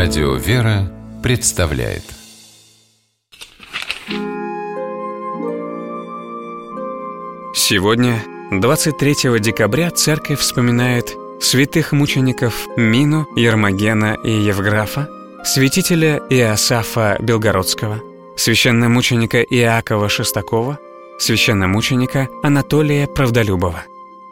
Радио «Вера» представляет. Сегодня, 23 декабря, Церковь вспоминает святых мучеников Мину, Ермогена и Евграфа, святителя Иосафа Белгородского, священномученика Иакова Шестакова, священномученика Анатолия Правдолюбова.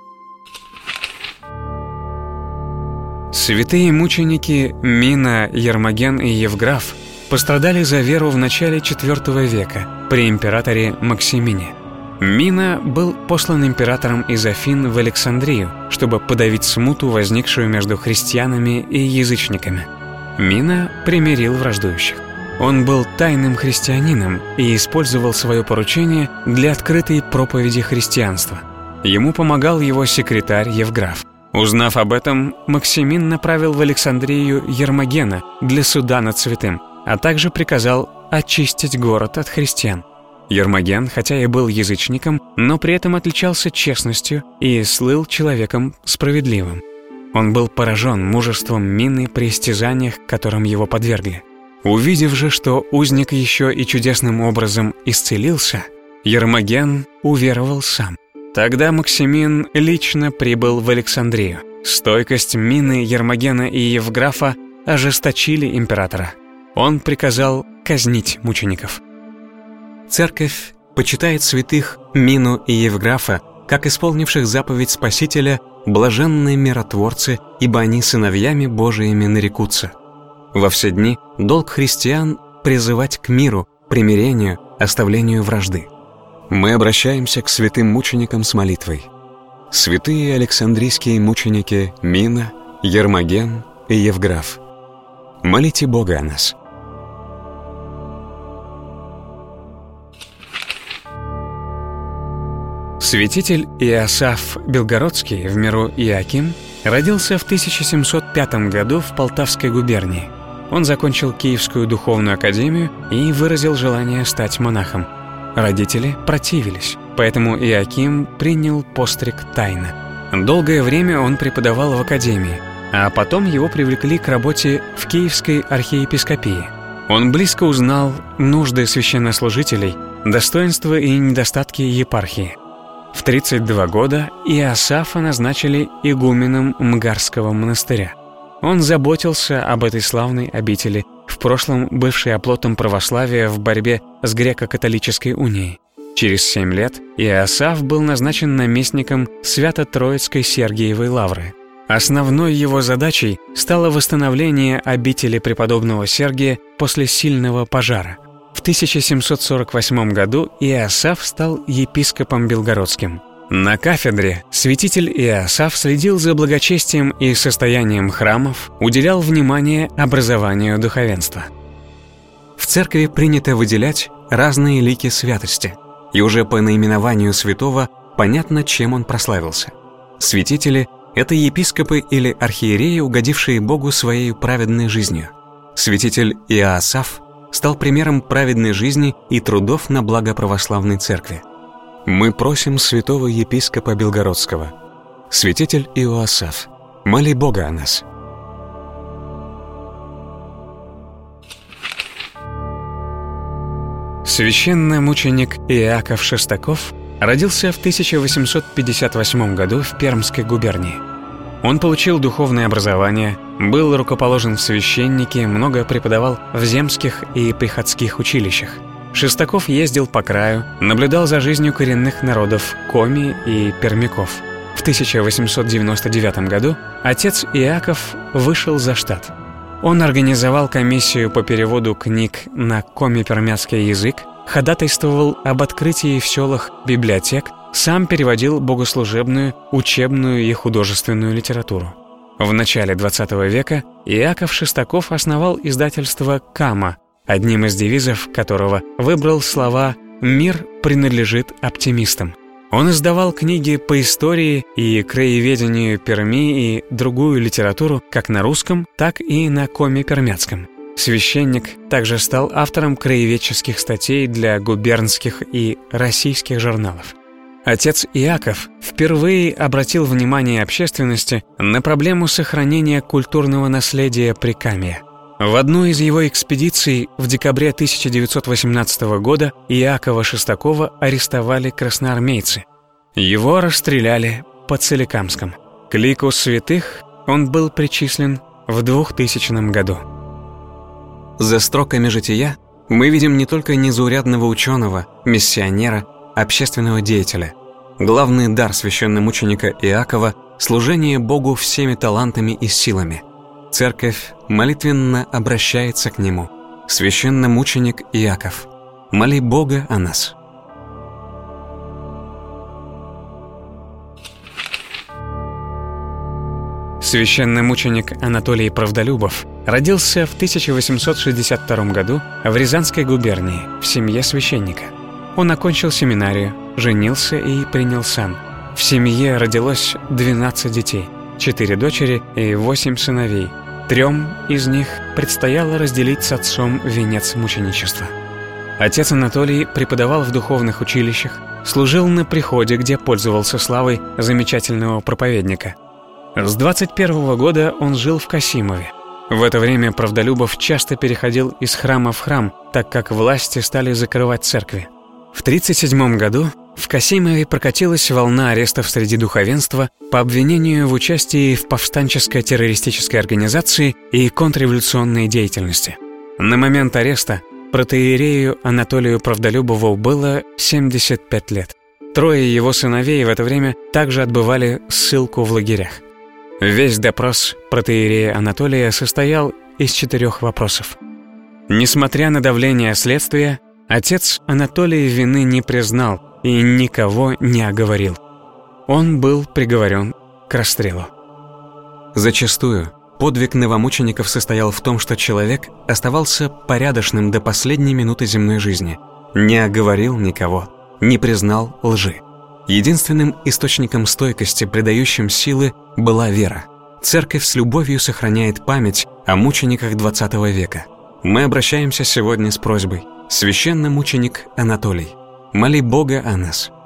Святые мученики Мина, Ермоген и Евграф пострадали за веру в начале IV века при императоре Максимине. Мина был послан императором из Афин в Александрию, чтобы подавить смуту, возникшую между христианами и язычниками. Мина примирил враждующих. Он был тайным христианином и использовал свое поручение для открытой проповеди христианства. Ему помогал его секретарь Евграф. Узнав об этом, Максимин направил в Александрию Ермогена для суда над святым, а также приказал очистить город от христиан. Ермоген, хотя и был язычником, но при этом отличался честностью и слыл человеком справедливым. Он был поражен мужеством Мины при истязаниях, которым его подвергли. Увидев же, что узник еще и чудесным образом исцелился, Ермоген уверовал сам. Тогда Максимин лично прибыл в Александрию. Стойкость Мины, Ермогена и Евграфа ожесточили императора. Он приказал казнить мучеников. Церковь почитает святых Мину и Евграфа как исполнивших заповедь Спасителя блаженные миротворцы, ибо они сыновьями Божиими нарекутся. Во все дни долг христиан призывать к миру, примирению, оставлению вражды. Мы обращаемся к святым мученикам с молитвой. Святые Александрийские мученики Мина, Ермоген и Евграф, молите Бога о нас. Святитель Иосаф Белгородский, в миру Иоаким, родился в 1705 году в Полтавской губернии. Он закончил Киевскую духовную академию и выразил желание стать монахом. Родители противились, поэтому Иоаким принял постриг тайно. Долгое время он преподавал в академии, а потом его привлекли к работе в Киевской архиепископии. Он близко узнал нужды священнослужителей, достоинства и недостатки епархии. В 32 года Иосафа назначили игуменом Мгарского монастыря. Он заботился об этой славной обители, в прошлом бывшей оплотом православия в борьбе с греко-католической унией. Через 7 лет Иосаф был назначен наместником Свято-Троицкой Сергиевой лавры. Основной его задачей стало восстановление обители преподобного Сергия после сильного пожара. В 1748 году Иосаф стал епископом Белгородским. На кафедре святитель Иосаф следил за благочестием и состоянием храмов, уделял внимание образованию духовенства. В церкви принято выделять разные лики святости, и уже по наименованию святого понятно, чем он прославился. Святители — это епископы или архиереи, угодившие Богу своей праведной жизнью. Святитель Иосаф стал примером праведной жизни и трудов на благо православной церкви. Мы просим святого епископа Белгородского, святитель Иосаф, моли Бога о нас. Священномученик Иаков Шестаков родился в 1858 году в Пермской губернии. Он получил духовное образование, был рукоположен в священники, много преподавал в земских и приходских училищах. Шестаков ездил по краю, наблюдал за жизнью коренных народов коми и пермяков. В 1899 году отец Иаков вышел за штат. Он организовал комиссию по переводу книг на коми-пермяцкий язык, ходатайствовал об открытии в селах библиотек, сам переводил богослужебную, учебную и художественную литературу. В начале XX века Иаков Шестаков основал издательство «Кама», одним из девизов которого выбрал слова «Мир принадлежит оптимистам». Он издавал книги по истории и краеведению Перми и другую литературу как на русском, так и на коми-пермяцком. Священник также стал автором краеведческих статей для губернских и российских журналов. Отец Иаков впервые обратил внимание общественности на проблему сохранения культурного наследия Прикамья. В одной из его экспедиций в декабре 1918 года Иакова Шестакова арестовали красноармейцы. Его расстреляли под Соликамском. К лику святых он был причислен в 2000 году. За строками жития мы видим не только незаурядного ученого, миссионера, общественного деятеля. Главный дар священномученика Иакова – служение Богу всеми талантами и силами. Церковь молитвенно обращается к нему. Священномученик Иаков, моли Бога о нас. Священномученик Анатолий Правдолюбов родился в 1862 году в Рязанской губернии в семье священника. Он окончил семинарию, женился и принял сан. В семье родилось 12 детей, 4 дочери и 8 сыновей. 3 из них предстояло разделить с отцом венец мученичества. Отец Анатолий преподавал в духовных училищах, служил на приходе, где пользовался славой замечательного проповедника. С 21 года он жил в Касимове. В это время Правдолюбов часто переходил из храма в храм, так как власти стали закрывать церкви. В 1937 году в Касимове прокатилась волна арестов среди духовенства по обвинению в участии в повстанческой террористической организации и контрреволюционной деятельности. На момент ареста протоиерею Анатолию Правдолюбову было 75 лет. 3 его сыновей в это время также отбывали ссылку в лагерях. Весь допрос протоиерея Анатолия состоял из 4 вопросов. Несмотря на давление следствия, отец Анатолий вины не признал и никого не оговорил. Он был приговорен к расстрелу. Зачастую подвиг новомучеников состоял в том, что человек оставался порядочным до последней минуты земной жизни, не оговорил никого, не признал лжи. Единственным источником стойкости, придающим силы, была вера. Церковь с любовью сохраняет память о мучениках XX века. Мы обращаемся сегодня с просьбой: священномученик Анатолий, моли Бога о нас.